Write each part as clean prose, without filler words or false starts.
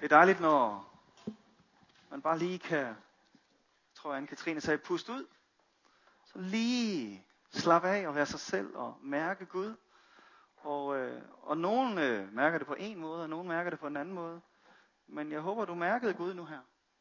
Det er dejligt, når man bare lige kan, tror jeg, Anne-Katrine sagde, puste ud. Så lige slappe af og være sig selv og mærke Gud. Og nogen mærker det på en måde, og nogen mærker det på en anden måde. Men jeg håber, du mærkede Gud nu her.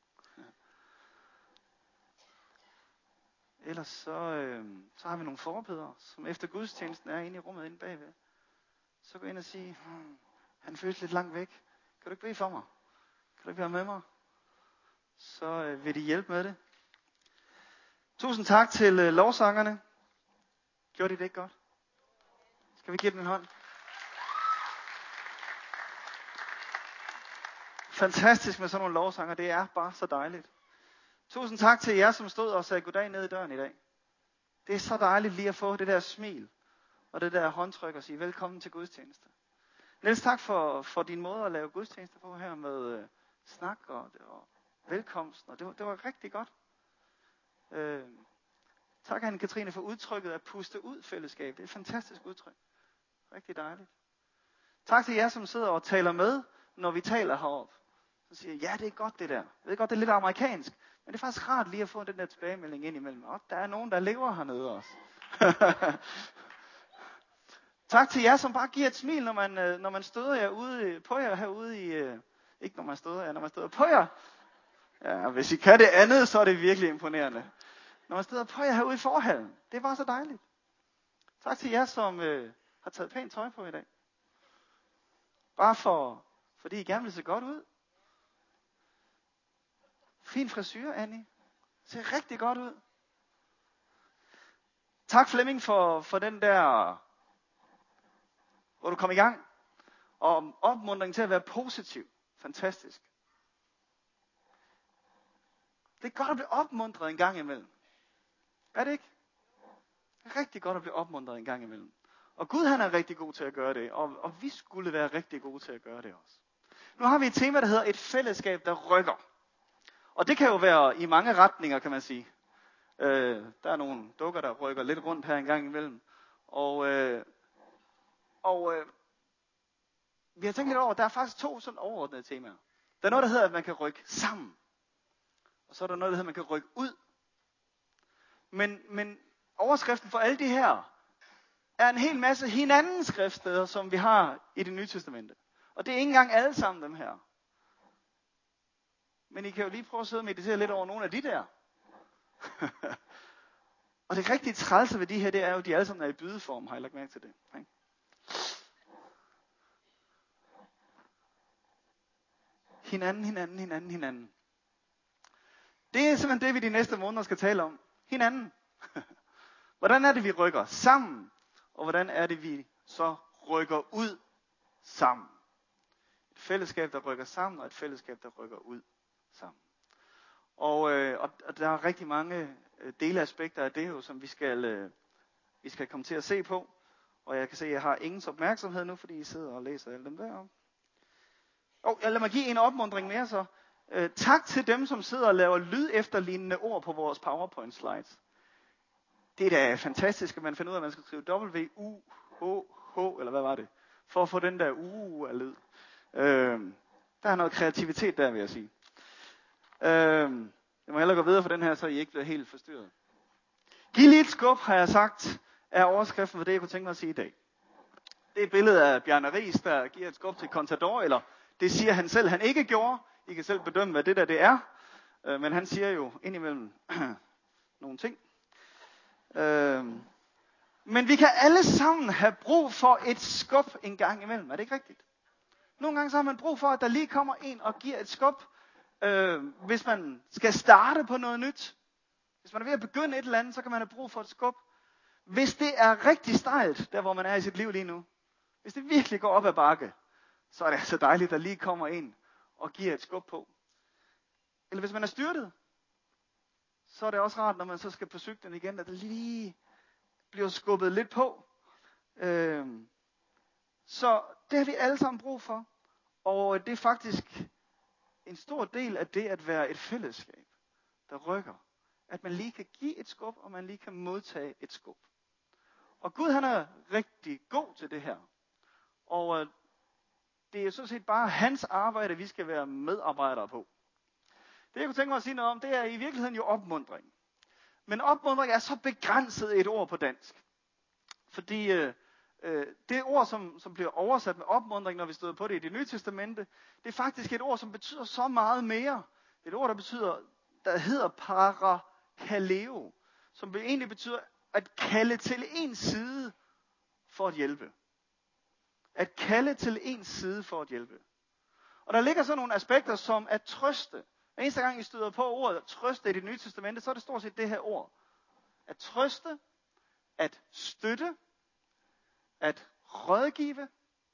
Ellers så har vi nogle forbedere, som efter gudstjenesten er inde i rummet inde bagved. Så gå ind og sige, han føles lidt langt væk. Kan du ikke bede for mig? Kan du ikke være med mig? Så vil de hjælpe med det. Tusind tak til lovsangerne. Gjorde de det ikke godt? Skal vi give dem en hånd? Fantastisk med sådan nogle lovsanger. Det er bare så dejligt. Tusind tak til jer, som stod og sagde goddag ned i døren i dag. Det er så dejligt lige at få det der smil og det der håndtryk og sige velkommen til gudstjeneste. Niels, tak for din måde at lave gudstjeneste på her med snak og velkomsten. Og det var rigtig godt. Tak Anne-Katrine for udtrykket at puste ud fællesskab. Det er et fantastisk udtryk. Rigtig dejligt. Tak til jer, som sidder og taler med, når vi taler heroppe. Så siger jeg, ja, det er godt det der. Jeg ved godt, det er lidt amerikansk. Men det er faktisk rart lige at få den der tilbagemelding ind imellem. Og der er nogen, der lever hernede også. Tak til jer, som bare giver et smil, når man støder jer ude på jer herude i... Ikke når man støder jer, når man støder på jer. Ja, hvis I kan det andet, så er det virkelig imponerende. Når man støder på jer herude i forhallen. Det er bare så dejligt. Tak til jer, som har taget pænt tøj på i dag. Bare fordi I gerne vil se godt ud. Fin frisyr, Annie. Ser rigtig godt ud. Tak Flemming for den der, hvor du kom i gang. Og opmuntring til at være positiv. Fantastisk. Det er godt at blive opmuntret en gang imellem. Er det ikke? Det er rigtig godt at blive opmuntret en gang imellem. Og Gud han er rigtig god til at gøre det. Og vi skulle være rigtig gode til at gøre det også. Nu har vi et tema, der hedder et fællesskab, der rykker. Og det kan jo være i mange retninger, kan man sige. Der er nogle dukker, der rykker lidt rundt her en gang imellem. Og vi har tænkt lidt over, at der er faktisk 2 sådan overordnede temaer. Der er noget, der hedder, at man kan rykke sammen. Og så er der noget, der hedder, at man kan rykke ud. Men overskriften for alle de her er en hel masse hinandens skriftsteder, som vi har i Det Nye Testamente. Og det er ikke engang alle sammen dem her. Men I kan jo lige prøve at sidde og meditere lidt over nogle af de der. Og det rigtig trælse ved de her, det er jo, at de alle sammen er i bydeform. Har I lagt mærke til det? Okay. Hinanden. Det er simpelthen det, vi de næste måneder skal tale om. Hinanden. Hvordan er det, vi rykker sammen? Og hvordan er det, vi så rykker ud sammen? Et fællesskab, der rykker sammen, og et fællesskab, der rykker ud sammen. Og der er rigtig mange delaspekter af det jo, som vi skal komme til at se på. Og jeg kan se, at jeg har ingens opmærksomhed nu, fordi I sidder og læser alle dem der. Lad mig give en opmuntring mere så. Tak til dem, som sidder og laver lyd efterlignende ord på vores PowerPoint slides. Det er da fantastisk, at man finder ud af, at man skal skrive W-U-H-H, eller hvad var det? For at få den der af lyd. Der er noget kreativitet der, vil jeg sige. Jeg må hellere gå videre for den her, så I ikke bliver helt forstyrret. Giv lige et skub, har jeg sagt, er overskriften for det, jeg kunne tænke mig at sige i dag. Det er et billede af Bjarne Riis, der giver et skub til Contador, eller det siger han selv, han ikke gjorde. I kan selv bedømme, hvad det der det er. Men han siger jo indimellem nogle ting. Men vi kan alle sammen have brug for et skub en gang imellem. Er det ikke rigtigt? Nogle gange så har man brug for, at der lige kommer en og giver et skub. Hvis man skal starte på noget nyt. Hvis man er ved at begynde et eller andet, så kan man have brug for et skub. Hvis det er rigtig stejlt, der hvor man er i sit liv lige nu. Hvis det virkelig går op ad bakke, så er det altså dejligt, at der lige kommer en og giver et skub på. Eller hvis man er styrtet, så er det også rart, når man så skal på cyklen igen, at det lige bliver skubbet lidt på. Så det har vi alle sammen brug for. Og det er faktisk en stor del af det at være et fællesskab, der rykker. At man lige kan give et skub, og man lige kan modtage et skub. Og Gud han er rigtig god til det her. Og det er sådan set bare hans arbejde, vi skal være medarbejdere på. Det jeg kunne tænke mig at sige noget om, det er i virkeligheden jo opmuntring. Men opmuntring er så begrænset et ord på dansk. Fordi det ord, som bliver oversat med opmuntring, når vi støder på det i Det Nye Testamente, det er faktisk et ord, som betyder så meget mere. Et ord, der hedder parakaleo, som egentlig betyder at kalde til en side for at hjælpe. At kalde til en side for at hjælpe. Og der ligger så nogle aspekter som at trøste. Hver eneste gang I støder på ordet trøste i Det Nye Testamente, så er det stort set det her ord. At trøste, at støtte, at rådgive.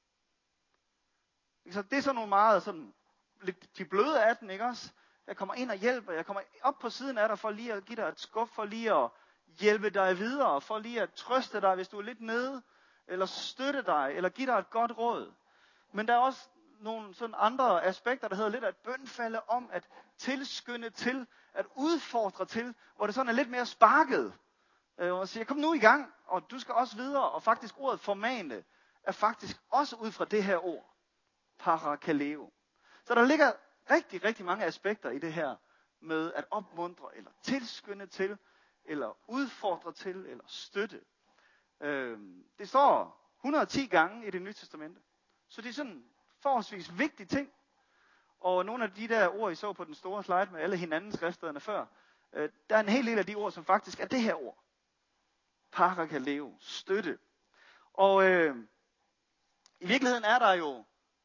Det er sådan nogle meget sådan, lidt de bløde af den, ikke også? Jeg kommer ind og hjælper, jeg kommer op på siden af dig for lige at give dig et skub, for lige at hjælpe dig videre, for lige at trøste dig, hvis du er lidt nede, eller støtte dig, eller give dig et godt råd. Men der er også nogle sådan andre aspekter, der hedder lidt at bønfalde om, at tilskynde til, at udfordre til, hvor det sådan er lidt mere sparket. Og siger, kom nu i gang, og du skal også videre, og faktisk ordet formane er faktisk også ud fra det her ord, parakaleo. Så der ligger rigtig, rigtig mange aspekter i det her, med at opmuntre, eller tilskynde til, eller udfordre til, eller støtte. Det står 110 gange i Det Nye Testamente. Så det er sådan forholdsvis vigtige ting. Og nogle af de der ord, I så på den store slide med alle hinandens skriftstederne før, der er en hel del af de ord, som faktisk er det her ord. Parakaleo, støtte. Og i virkeligheden er der jo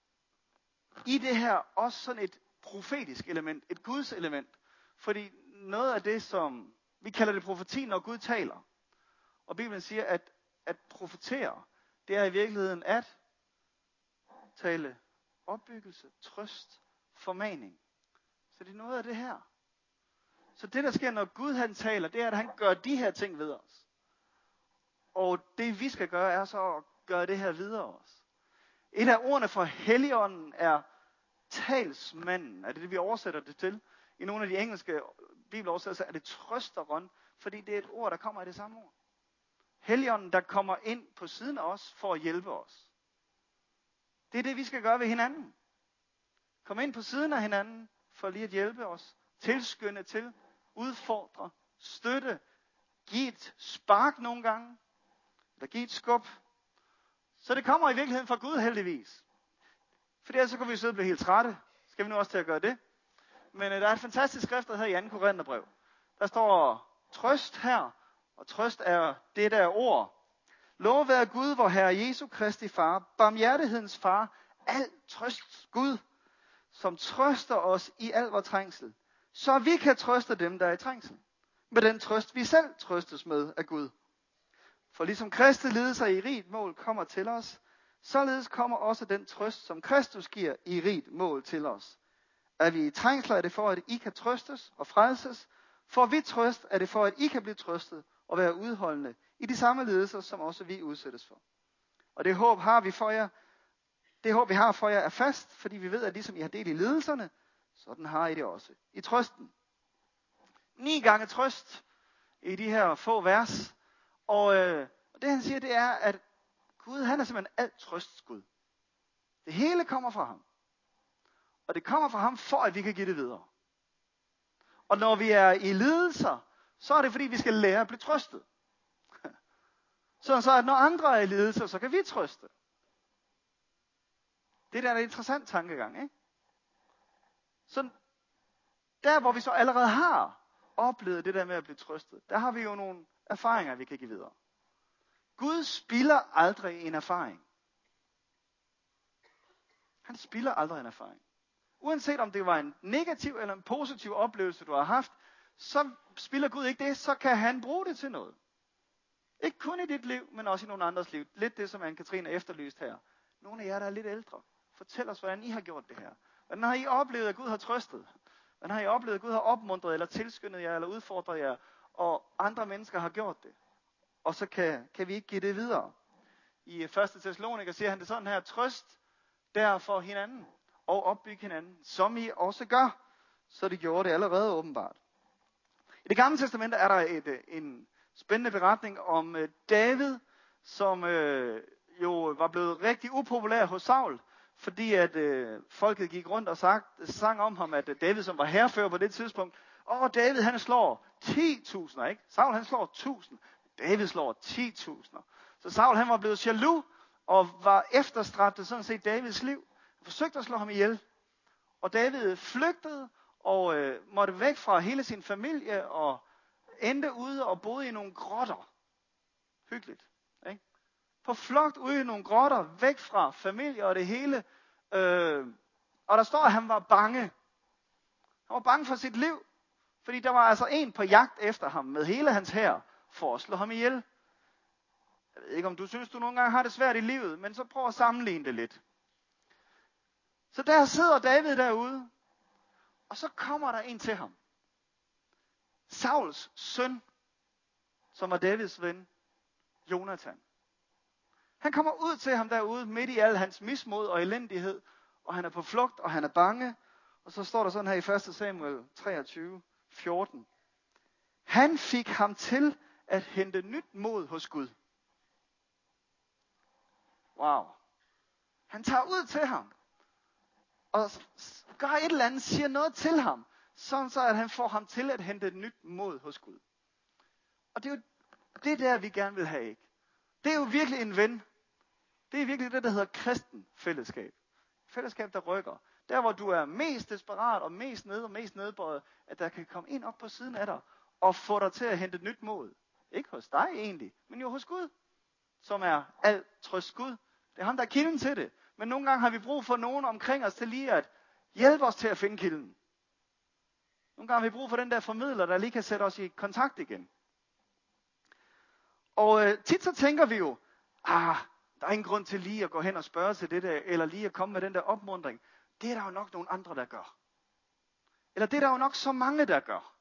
i det her også sådan et profetisk element, et Guds element. Fordi noget af det, som vi kalder det profeti, når Gud taler. Og Bibelen siger, at profetere, det er i virkeligheden at tale opbyggelse, trøst, formaning. Så det er noget af det her. Så det, der sker, når Gud han taler, det er, at han gør de her ting ved os. Og det, vi skal gøre, er så at gøre det her videre også. Et af ordene for Helligånden er talsmanden. Er det, vi oversætter det til? I nogle af de engelske bibeloversættelser er det trøsteren, fordi det er et ord, der kommer af det samme ord. Helligånden, der kommer ind på siden af os for at hjælpe os. Det er det, vi skal gøre ved hinanden. Kom ind på siden af hinanden for lige at hjælpe os. Tilskynde til, udfordre, støtte, give et spark nogle gange, eller give et skub. Så det kommer i virkeligheden fra Gud heldigvis. For ellers så kan vi sidde og blive helt trætte. Skal vi nu også til at gøre det? Men der er et fantastisk skrift, der hedder i 2. Korintherbrev. Der står trøst her, og trøst er det der ord. Lov være Gud, vor Herre Jesu Kristi Far, barmhjertighedens Far, al trøst Gud, som trøster os i al vor trængsel, så vi kan trøste dem, der er i trængsel, med den trøst, vi selv trøstes med af Gud. For ligesom Kristi lidelser i rigt mål kommer til os, således kommer også den trøst, som Kristus giver i rigt mål til os. Er vi i trængsler, er det for, at I kan trøstes og frelses. For vi trøst, er det for, at I kan blive trøstet og være udholdende i de samme lidelser, som også vi udsættes for. Og det håb har vi for jer, det håb vi har for jer er fast, fordi vi ved, at ligesom I har del i lidelserne, sådan har I det også i trøsten. 9 gange trøst i de her få vers. Og det han siger, det er, at Gud, han er simpelthen alt trøsts Gud. Det hele kommer fra ham. Og det kommer fra ham, for at vi kan give det videre. Og når vi er i lidelser, så er det fordi, vi skal lære at blive trøstet. Så at når andre er i lidelser, så kan vi trøste. Det er en interessant tankegang, ikke? Så der, hvor vi så allerede har oplevet det der med at blive trøstet, der har vi jo nogle erfaringer, vi kan give videre. Gud spilder aldrig en erfaring. Han spilder aldrig en erfaring. Uanset om det var en negativ eller en positiv oplevelse, du har haft, så spilder Gud ikke det, så kan han bruge det til noget. Ikke kun i dit liv, men også i nogle andres liv. Lidt det, som Anne-Katrine efterlyst her. Nogle af jer, der er lidt ældre. Fortæl os, hvordan I har gjort det her. Hvordan har I oplevet, at Gud har trøstet? Hvordan har I oplevet, at Gud har opmuntret, eller tilskyndet jer, eller udfordret jer, og andre mennesker har gjort det? Og så kan vi ikke give det videre. I 1. Thessaloniker siger han det sådan her, trøst derfor hinanden, og opbygge hinanden, som I også gør. Så det gjorde det allerede åbenbart. I Det Gamle Testamente er der en spændende beretning om David, som jo var blevet rigtig upopulær hos Saul, fordi at folket gik rundt og sang om ham, at David, som var hærfører på det tidspunkt, David han slår 10.000, ikke? Saul han slår 1.000, David slår 10.000. Så Saul han var blevet jaloux, og var efterstræbte sådan set Davids liv. Han forsøgte at slå ham ihjel. Og David flygtede, og måtte væk fra hele sin familie, og endte ude og boede i nogle grotter. Hyggeligt, ikke? På flugt ude i nogle grotter, væk fra familie og det hele. Og der står, at han var bange. Han var bange for sit liv. Fordi der var altså en på jagt efter ham med hele hans hær for at slå ham ihjel. Jeg ved ikke, om du synes, du nogle gange har det svært i livet, men så prøv at sammenligne det lidt. Så der sidder David derude, og så kommer der en til ham. Sauls søn, som var Davids ven, Jonathan. Han kommer ud til ham derude, midt i al hans mismod og elendighed, og han er på flugt, og han er bange. Og så står der sådan her i 1. Samuel 23:14. Han fik ham til at hente nyt mod hos Gud. Wow. Han tager ud til ham, og gør et eller andet, siger noget til ham, sådan så at han får ham til at hente et nyt mod hos Gud. Og det er jo det der, vi gerne vil have, ikke? Det er jo virkelig en ven. Det er virkelig det, der hedder kristen fællesskab. Fællesskab, der rykker. Der, hvor du er mest desperat og mest nede og mest nedbøjet, at der kan komme en op på siden af dig og få dig til at hente et nyt mod. Ikke hos dig egentlig, men jo hos Gud, som er alt trøst Gud. Det er ham, der er kilden til det. Men nogle gange har vi brug for nogen omkring os til lige at hjælpe os til at finde kilden. Nogle gange har vi brug for den der formidler, der lige kan sætte os i kontakt igen. Og tit så tænker vi jo, der er ingen grund til lige at gå hen og spørge til det der, eller lige at komme med den der opmuntring. Det er der jo nok nogle andre, der gør. Eller det er der jo nok så mange, der gør.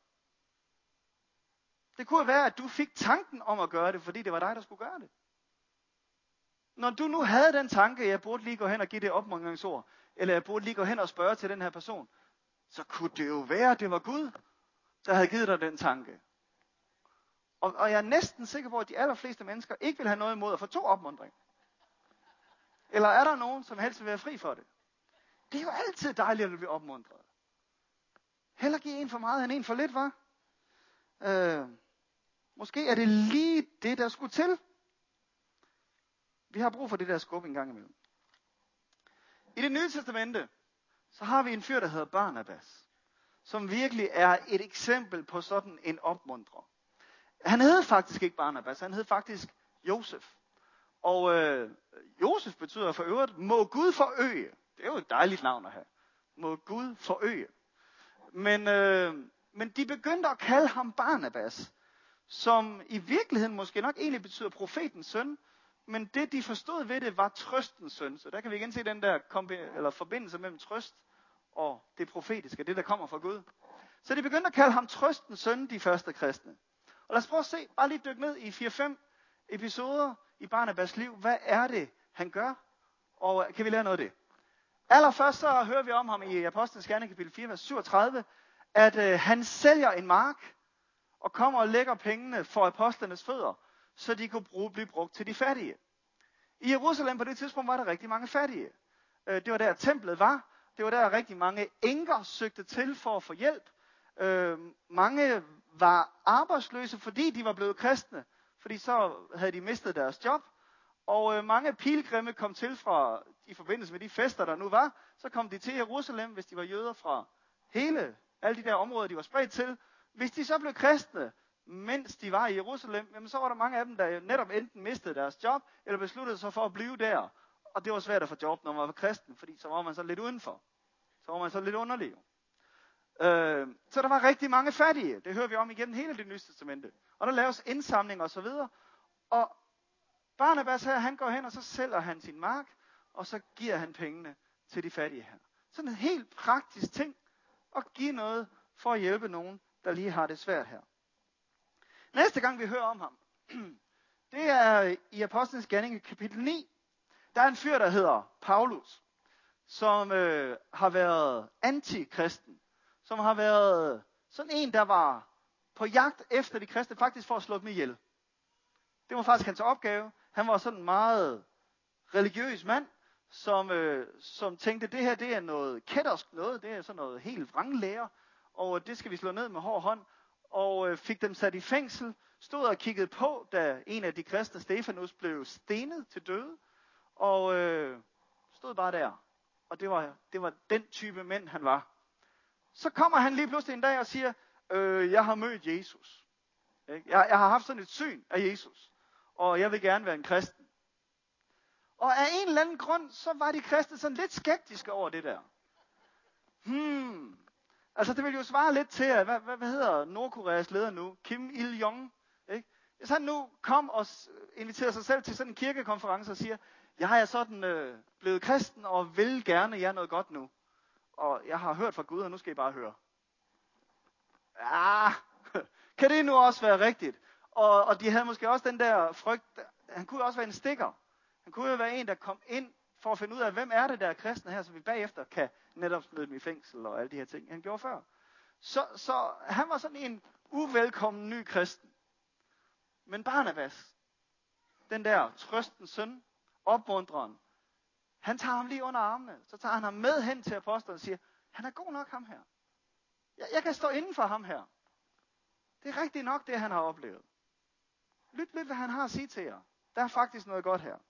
Det kunne være, at du fik tanken om at gøre det, fordi det var dig, der skulle gøre det. Når du nu havde den tanke, jeg burde lige gå hen og give det opmuntringsord, eller jeg burde lige gå hen og spørge til den her person, så kunne det jo være, at det var Gud, der havde givet dig den tanke. Og jeg er næsten sikker på, at de allerfleste mennesker ikke vil have noget imod at få 2 opmuntring. Eller er der nogen, som helst vil være fri for det? Det er jo altid dejligt at blive opmuntret. Heller give en for meget end en for lidt, var? Måske er det lige det, der skulle til. Vi har brug for det der skub en gang imellem. I det nye testamente, så har vi en fyr, der hedder Barnabas, som virkelig er et eksempel på sådan en opmuntrer. Han hed faktisk ikke Barnabas, han hed faktisk Josef. Og Josef betyder for øvrigt, må Gud forøge. Det er jo et dejligt navn at have. Må Gud forøge. Men de begyndte at kalde ham Barnabas, som i virkeligheden måske nok egentlig betyder profetens søn, men det de forstod ved det var trøstens søn. Så der kan vi igen se den der forbindelse mellem trøst og det profetiske, det der kommer fra Gud. Så de begyndte at kalde ham trøstens søn, de første kristne. Og lad os prøve at se, bare lige dykke ned i 4-5 episoder i Barnabas liv. Hvad er det, han gør? Og kan vi lære noget af det? Allerførst så hører vi om ham i Apostlenes Gerninger kapitel 4, vers 37, at han sælger en mark og kommer og lægger pengene for apostlenes fødder, så de kunne blive brugt til de fattige. I Jerusalem på det tidspunkt var der rigtig mange fattige. Det var der templet var. Det var der rigtig mange enker søgte til for at få hjælp. Mange var arbejdsløse, fordi de var blevet kristne, fordi så havde de mistet deres job. Og mange pilgrimme kom til fra, i forbindelse med de fester, der nu var, så kom de til Jerusalem, hvis de var jøder fra alle de der områder, de var spredt til. Hvis de så blev kristne, mens de var i Jerusalem, jamen så var der mange af dem, der netop enten mistede deres job, eller besluttede sig for at blive der. Og det var svært at få job, når man var kristen, fordi så var man så lidt udenfor. Så var man så lidt underlig. Så der var rigtig mange fattige. Det hører vi om igennem hele det nye testamente. Og der laves indsamling og så videre. Og Barnabas her, han går hen, og så sælger han sin mark, og så giver han pengene til de fattige her. Sådan en helt praktisk ting, at give noget for at hjælpe nogen, der lige har det svært her. Næste gang vi hører om ham, det er i Apostlenes Gerninger kapitel 9. Der er en fyr, der hedder Paulus, som har været antikristen, som har været sådan en, der var på jagt efter de kristne, faktisk for at slå dem ihjel. Det var faktisk hans opgave. Han var sådan en meget religiøs mand, som tænkte, det her det er noget kættersk noget, det er sådan noget helt vranglære, og det skal vi slå ned med hård hånd, og fik dem sat i fængsel, stod og kiggede på, da en af de kristne, Stefanus, blev stenet til døde, og stod bare der. Og det var den type mænd, han var. Så kommer han lige pludselig en dag og siger, jeg har mødt Jesus. Jeg har haft sådan et syn af Jesus, og jeg vil gerne være en kristen. Og af en eller anden grund, så var de kristne sådan lidt skeptiske over det der. Altså det vil jo svare lidt til, at hvad hedder Nordkoreas leder nu? Kim Il-jong. Ikke? Hvis han nu kom og inviterer sig selv til sådan en kirkekonference og siger, jeg er sådan blevet kristen og vil gerne jer noget godt nu. Og jeg har hørt fra Gud, og nu skal I bare høre. Ja, kan det nu også være rigtigt? Og de havde måske også den der frygt. Han kunne også være en stikker. Han kunne jo være en, der kom ind for at finde ud af, hvem er det, der er kristne her, så vi bagefter kan netop smide dem i fængsel og alle de her ting, han gjorde før. Så han var sådan en uvelkommen ny kristen. Men Barnabas, den der trøstens søn, opmuntreren, han tager ham lige under armene. Så tager han ham med hen til apostlen og siger, han er god nok ham her. Jeg kan stå inden for ham her. Det er rigtigt nok det, han har oplevet. Lyt, hvad han har at sige til jer. Der er faktisk noget godt her.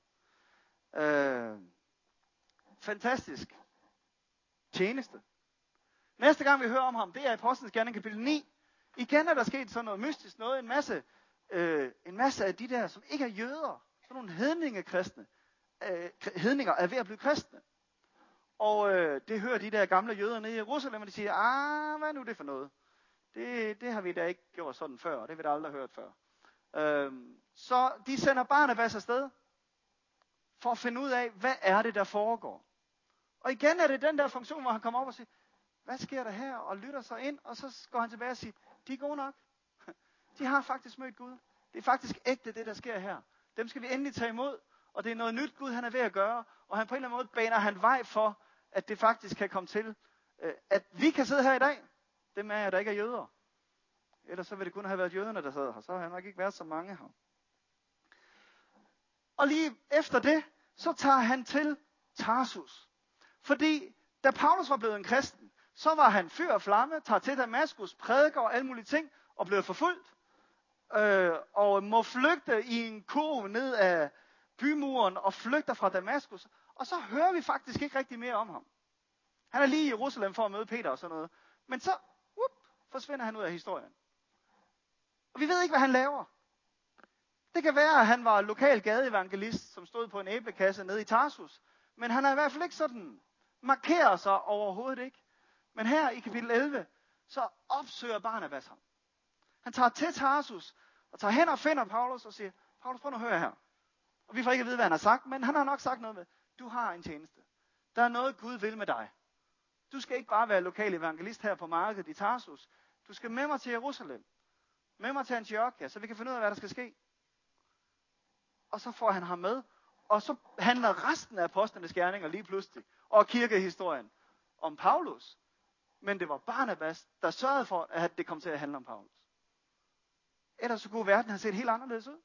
Fantastisk tjeneste. Næste gang vi hører om ham, det er i Apostlenes Gerninger kapitel 9. Igen er der sket sådan noget mystisk noget. En masse af de der, som ikke er jøder, sådan nogle hedningekristne, hedninger er ved at blive kristne. Og det hører de der gamle jøder nede i Jerusalem, og de siger, hvad er nu det for noget? Det har vi da ikke gjort sådan før, og det har vi da aldrig hørt før. Så de sender Barnabas afsted, for at finde ud af, hvad er det, der foregår. Og igen er det den der funktion, hvor han kommer op og siger, hvad sker der her? Og lytter sig ind, og så går han tilbage og siger, de er gode nok. De har faktisk mødt Gud. Det er faktisk ægte, det der sker her. Dem skal vi endelig tage imod, og det er noget nyt Gud, han er ved at gøre. Og han på en eller anden måde baner han vej for, at det faktisk kan komme til, at vi kan sidde her i dag. Dem af jer, der ikke er jøder. Ellers så vil det kun have været jøderne, der sad her. Så har han nok ikke været så mange her. Og lige efter det, så tager han til Tarsus. Fordi da Paulus var blevet en kristen, så var han fyr og flamme, tager til Damaskus, prædiker og alle mulige ting, og blev forfulgt. Og må flygte i en kurv ned af bymuren, og flygter fra Damaskus. Og så hører vi faktisk ikke rigtig mere om ham. Han er lige i Jerusalem for at møde Peter og sådan noget. Men så forsvinder han ud af historien. Og vi ved ikke, hvad han laver. Det kan være, at han var lokal gadeevangelist, som stod på en æblekasse nede i Tarsus. Men han har i hvert fald ikke sådan markeret sig overhovedet ikke. Men her i kapitel 11, så opsøger Barnabas ham. Han tager til Tarsus, og tager hen og finder Paulus og siger, Paulus, prøv nu at høre her. Og vi får ikke at vide, hvad han har sagt, men han har nok sagt noget med, du har en tjeneste. Der er noget, Gud vil med dig. Du skal ikke bare være lokal evangelist her på markedet i Tarsus. Du skal med mig til Jerusalem. Med mig til Antiochia, så vi kan finde ud af, hvad der skal ske. Og så får han ham med. Og så handler resten af apostlenes gerninger lige pludselig, og kirkehistorien, om Paulus. Men det var Barnabas, der sørgede for, at det kom til at handle om Paulus. Ellers så kunne verden have set helt anderledes ud.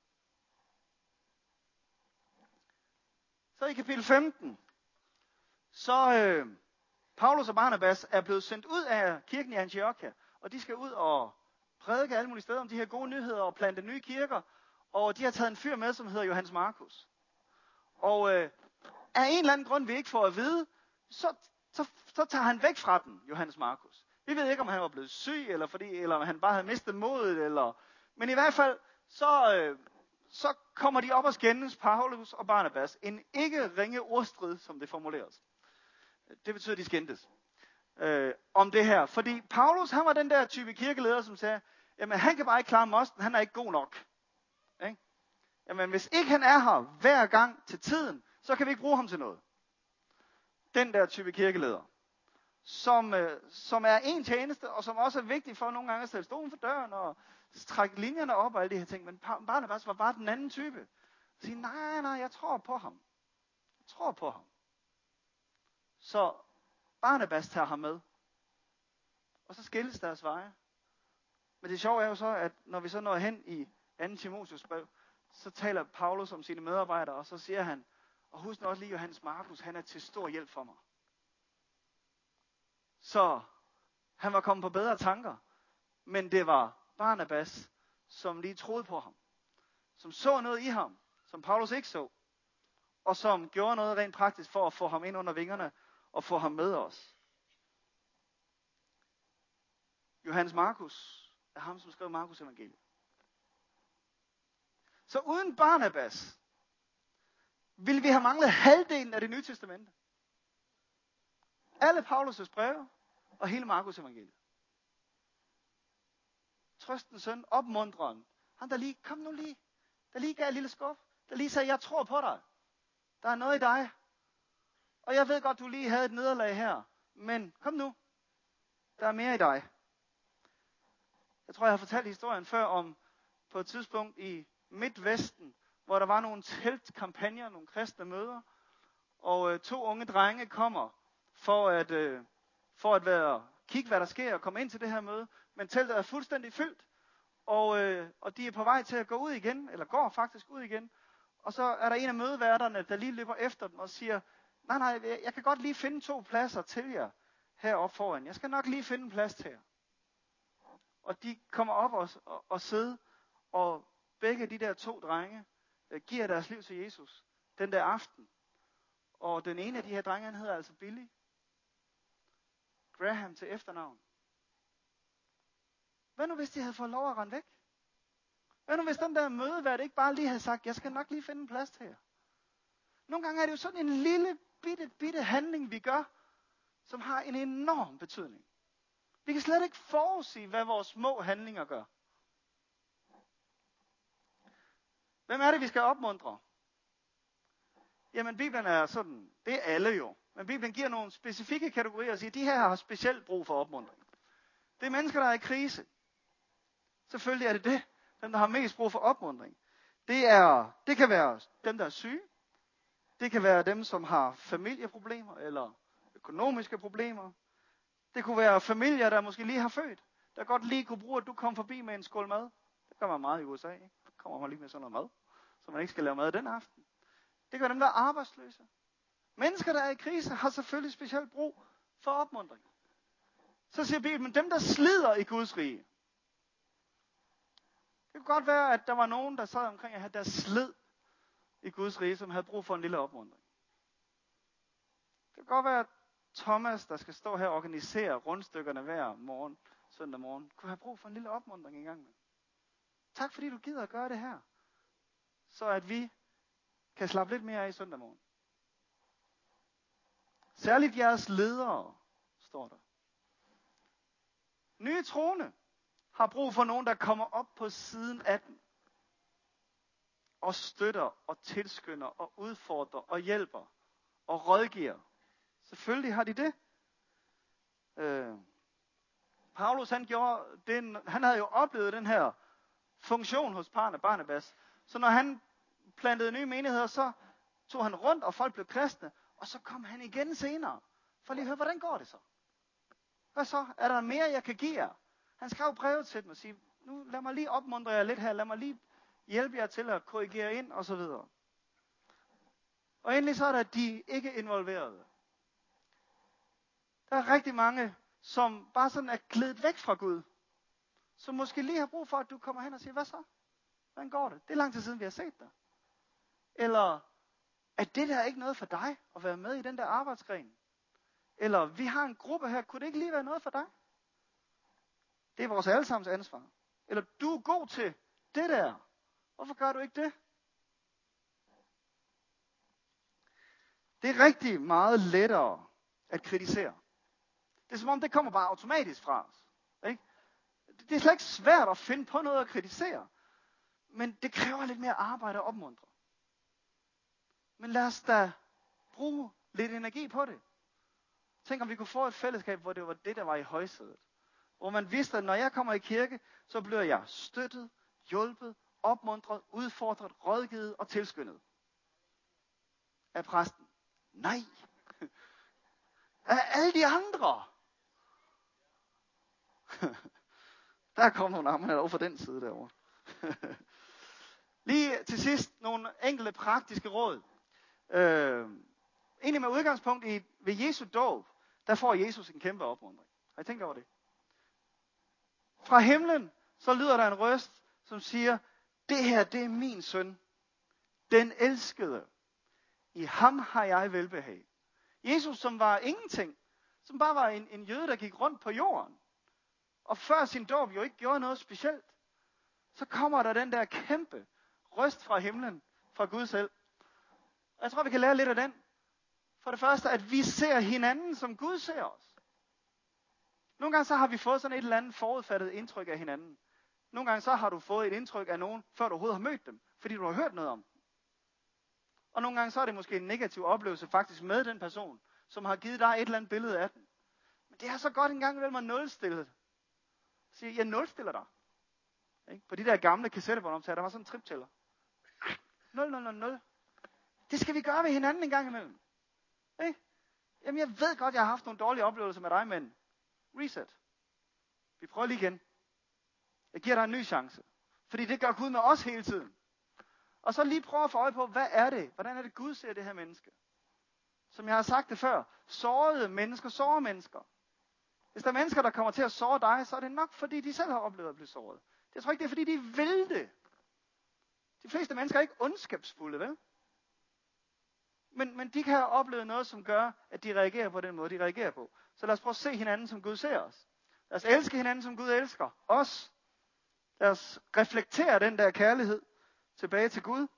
Så i kapitel 15, så Paulus og Barnabas er blevet sendt ud af kirken i Antiochia, og de skal ud og prædike alle mulige steder om de her gode nyheder og plante nye kirker, og de har taget en fyr med, som hedder Johannes Markus. Og af en eller anden grund, vi ikke får at vide, så tager han væk fra den, Johannes Markus. Vi ved ikke, om han var blevet syg, eller han bare havde mistet modet, men i hvert fald, så kommer de op og skændes, Paulus og Barnabas. En ikke ringe ordstrid, som det formuleres. Det betyder, at de skændtes om det her. Fordi Paulus, han var den der type kirkeleder, som sagde, jamen han kan bare ikke klare mosten, han er ikke god nok. Ikke? Jamen hvis ikke han er her hver gang til tiden, så kan vi ikke bruge ham til noget. Den der type kirkeleder. Som er en tjeneste, og som også er vigtig for nogle gange at stille stolen for døren, og trække linjerne op og alle de her ting. Men Barnabas var bare den anden type. Så sige, nej, jeg tror på ham. Jeg tror på ham. Så Barnabas tager ham med. Og så skilles deres veje. Men det sjove er jo så, at når vi så når hen i 2. Timotheus brev, så taler Paulus om sine medarbejdere, og så siger han, Og husk nu også lige, Johannes Markus, han er til stor hjælp for mig. Så han var kommet på bedre tanker. Men det var Barnabas, som lige troede på ham. Som så noget i ham, som Paulus ikke så. Og som gjorde noget rent praktisk for at få ham ind under vingerne og få ham med os. Johannes Markus er ham, som skrev Markus evangeliet. Så uden Barnabas ville vi have manglet halvdelen af det nye testamente. Alle Paulus' breve og hele Markus evangeliet. Trøstens søn, opmuntreren. Han der lige, kom nu lige. Der lige gav et lille skub. Der lige sagde, jeg tror på dig. Der er noget i dig. Og jeg ved godt, du lige havde et nederlag her. Men kom nu. Der er mere i dig. Jeg tror, jeg har fortalt historien før om på et tidspunkt i Midtvesten, hvor der var nogle teltkampagner, nogle kristne møder. Og 2 unge drenge kommer for at kigge, hvad der sker og komme ind til det her møde. Men teltet er fuldstændig fyldt. Og de er på vej til at gå ud igen, eller går faktisk ud igen. Og så er der en af mødeværterne, der lige løber efter dem og siger, nej, jeg kan godt lige finde 2 pladser til jer heroppe foran. Jeg skal nok lige finde en plads til jer. Og de kommer op og sidder, og begge de der 2 drenge giver deres liv til Jesus den der aften. Og den ene af de her drenge, han hedder altså Billy Graham til efternavn. Hvad nu hvis de havde fået lov at rende væk? Hvad nu hvis den der mødevært ikke bare lige havde sagt, jeg skal nok lige finde en plads til jer? Nogle gange er det jo sådan en lille bitte handling, vi gør, som har en enorm betydning. Vi kan slet ikke forudsige, hvad vores små handlinger gør. Hvem er det, vi skal opmuntre? Jamen, Bibelen er sådan, det er alle jo. Men Bibelen giver nogle specifikke kategorier og siger, at de her har specielt brug for opmuntring. Det er mennesker, der er i krise. Selvfølgelig er det det. Dem, der har mest brug for opmuntring. Det kan være dem, der er syge. Det kan være dem, som har familieproblemer eller økonomiske problemer. Det kunne være familier, der måske lige har født. Der godt lige kunne bruge, at du kom forbi med en skål mad. Det gør man meget i USA. Ikke? Kommer man lige med sådan noget mad, så man ikke skal lave mad den aften. Det kan være dem, der er arbejdsløse. Mennesker, der er i krise, har selvfølgelig specielt brug for opmuntring. Så siger Bibelen, dem, der slider i Guds rige. Det kunne godt være, at der var nogen, der sad omkring at have deres slid i Guds rige, som havde brug for en lille opmuntring. Det kan godt være, at Thomas, der skal stå her og organisere rundstykkerne hver morgen, søndag morgen, kunne have brug for en lille opmuntring en gang med. Tak fordi du gider at gøre det her, så at vi kan slappe lidt mere af i søndag morgen. Særligt jeres ledere, står der. Nye troende har brug for nogen, der kommer op på siden af dem. Og støtter, og tilskynder, og udfordrer, og hjælper, og rådgiver. Selvfølgelig har de det. Paulus, han havde jo oplevet den her funktion hos Barnabas. Så når han plantede nye menigheder, så tog han rundt, og folk blev kristne. Og så kom han igen senere. For lige at høre, hvordan går det så? Hvad så? Er der mere, jeg kan give jer? Han skrev brevet til dem og sige, nu lad mig lige opmuntre jer lidt her. Lad mig lige hjælpe jer til at korrigere ind, og så videre. Og endelig så er der de ikke involverede. Der er rigtig mange, som bare sådan er glædet væk fra Gud. Som måske lige har brug for, at du kommer hen og siger, hvad så? Hvordan går det? Det er lang tid siden, vi har set dig. Eller, er det der ikke noget for dig at være med i den der arbejdsgren? Eller, vi har en gruppe her, kunne det ikke lige være noget for dig? Det er vores allesammens ansvar. Eller, du er god til det der. Hvorfor gør du ikke det? Det er rigtig meget lettere at kritisere. Det er som om, det kommer bare automatisk fra os. Ikke? Det er slet ikke svært at finde på noget at kritisere. Men det kræver lidt mere arbejde og opmuntre. Men lad os da bruge lidt energi på det. Tænk om vi kunne få et fællesskab, hvor det var det, der var i højsædet. Hvor man vidste, at når jeg kommer i kirke, så bliver jeg støttet, hjulpet, opmuntret, udfordret, rådgivet og tilskyndet. Af præsten. Nej. Af alle de andre. Der kommer nogle arme over for den side derovre. Lige til sidst nogle enkelte praktiske råd. Egentlig med udgangspunkt ved Jesu dåb, der får Jesus en kæmpe opmuntring. Har I tænkt over det? Fra himlen, så lyder der en røst, som siger, det her, det er min søn, den elskede. I ham har jeg velbehag. Jesus, som var ingenting, som bare var en jøde, der gik rundt på jorden, og før sin dåb jo ikke gjorde noget specielt, så kommer der den der kæmpe røst fra himlen, fra Gud selv. Og jeg tror, vi kan lære lidt af den. For det første, at vi ser hinanden, som Gud ser os. Nogle gange så har vi fået sådan et eller andet forudfattet indtryk af hinanden. Nogle gange så har du fået et indtryk af nogen, før du overhovedet har mødt dem, fordi du har hørt noget om dem. Og nogle gange så er det måske en negativ oplevelse faktisk med den person, som har givet dig et eller andet billede af den. Men det er så godt en gang imellem at nulstille det. Sige, jeg nulstiller dig. Ikke? På de der gamle kassettebåndoptager, der var sådan en triptæller. 0, 0, 0, 0. Det skal vi gøre ved hinanden en gang imellem. Ikke? Jamen jeg ved godt, jeg har haft nogle dårlige oplevelser med dig, men reset. Vi prøver lige igen. Jeg giver dig en ny chance. Fordi det gør Gud med os hele tiden. Og så lige prøve at få øje på, hvad er det? Hvordan er det Gud ser det her menneske? Som jeg har sagt det før, sårede mennesker sårer mennesker. Hvis der er mennesker, der kommer til at såre dig, så er det nok, fordi de selv har oplevet at blive såret. Jeg tror ikke, det er, fordi de vil det. De fleste mennesker er ikke ondskabsfulde, vel? Men de kan have oplevet noget, som gør, at de reagerer på den måde, de reagerer på. Så lad os prøve at se hinanden, som Gud ser os. Lad os elske hinanden, som Gud elsker os. Lad os reflektere den der kærlighed tilbage til Gud.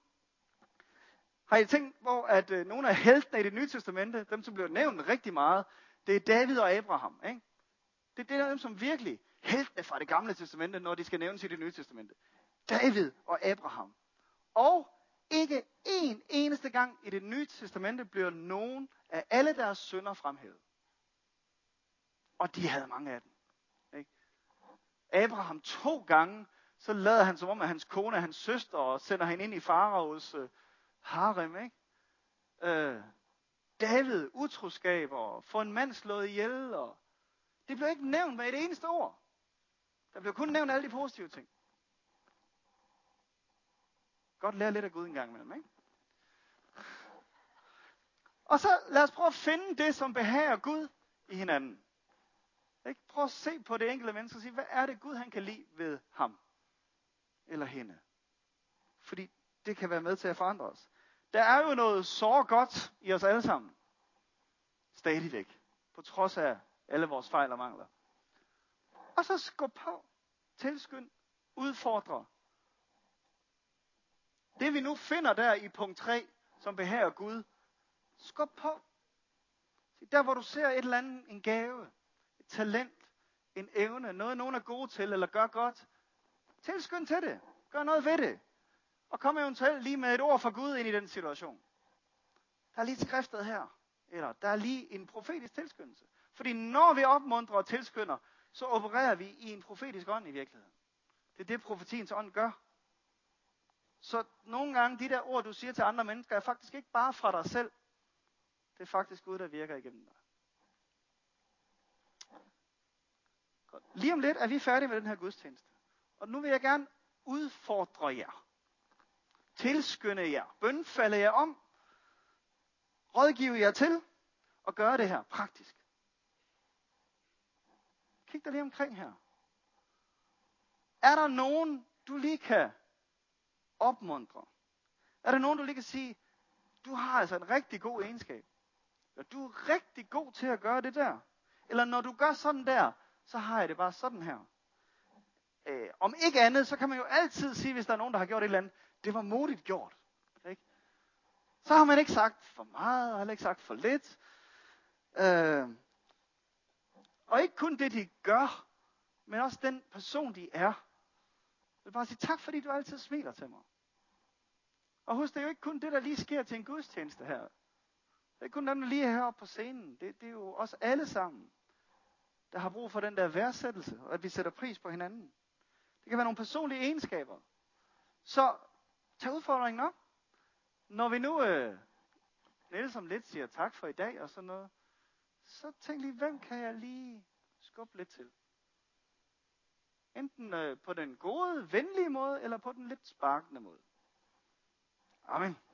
Har I tænkt på, at nogle af heltene i Det Nye Testamente, dem som bliver nævnt rigtig meget, det er David og Abraham, ikke? Det er dem, som virkelig heltene fra Det Gamle Testamente, når de skal nævnes i Det Nye Testamente. David og Abraham. Og ikke en eneste gang i Det Nye Testamente bliver nogen af alle deres sønner fremhævet. Og de havde mange af dem. Ikke? Abraham 2 gange, så lader han som om, at hans kone er hans søster, og sender hende ind i faraos harem. Ikke? David, utroskab, og få en mand slået ihjel, og det blev ikke nævnt med et eneste ord. Der blev kun nævnt alle de positive ting. Godt lære lidt af Gud en gang imellem, ikke? Og så lad os prøve at finde det, som behager Gud i hinanden. Ikke? Prøv at se på det enkelte menneske og sige, hvad er det Gud han kan lide ved ham eller hende? Fordi det kan være med til at forandre os. Der er jo noget så godt i os alle sammen. Stadigvæk. På trods af alle vores fejl og mangler. Og så skub på. Tilskynd. Udfordre. Det vi nu finder der i punkt 3, som behager Gud, skub på. Der hvor du ser et eller andet, en gave, et talent, en evne, noget nogen er gode til, eller gør godt, tilskynd til det. Gør noget ved det. Og kom eventuelt lige med et ord fra Gud ind i den situation. Der er lige et skriftet her. Eller der er lige en profetisk tilskyndelse. Fordi når vi opmuntrer og tilskynder, så opererer vi i en profetisk ånd i virkeligheden. Det er det, profetiens ånd gør. Så nogle gange, de der ord, du siger til andre mennesker, er faktisk ikke bare fra dig selv. Det er faktisk Gud, der virker igennem dig. Godt. Lige om lidt er vi færdige med den her gudstjeneste. Og nu vil jeg gerne udfordre jer. Tilskynde jer. Bønfalde jer om. Rådgive jer til. Og gøre det her praktisk. Kig dig lige omkring her. Er der nogen, du lige kan opmuntre? Er der nogen, du lige kan sige, du har altså en rigtig god egenskab. Eller du er rigtig god til at gøre det der. Eller når du gør sådan der, så har jeg det bare sådan her. Om ikke andet, så kan man jo altid sige, hvis der er nogen, der har gjort et eller andet, det var modigt gjort. Ikke? Så har man ikke sagt for meget, og heller ikke sagt for lidt. Og ikke kun det, de gør, men også den person, de er. Jeg vil bare sige tak, fordi du altid smiler til mig. Og husk, det er jo ikke kun det, der lige sker til en gudstjeneste her. Det er ikke kun dem, der lige er heroppe på scenen. Det er jo os alle sammen, der har brug for den der værdsættelse, og at vi sætter pris på hinanden. Det kan være nogle personlige egenskaber. Så tag udfordringen op. Når vi nu Niels om lidt siger tak for i dag og sådan noget, så tænk lige, hvem kan jeg lige skubbe lidt til? Enten på den gode, venlige måde, eller på den lidt sparkende måde. Amen.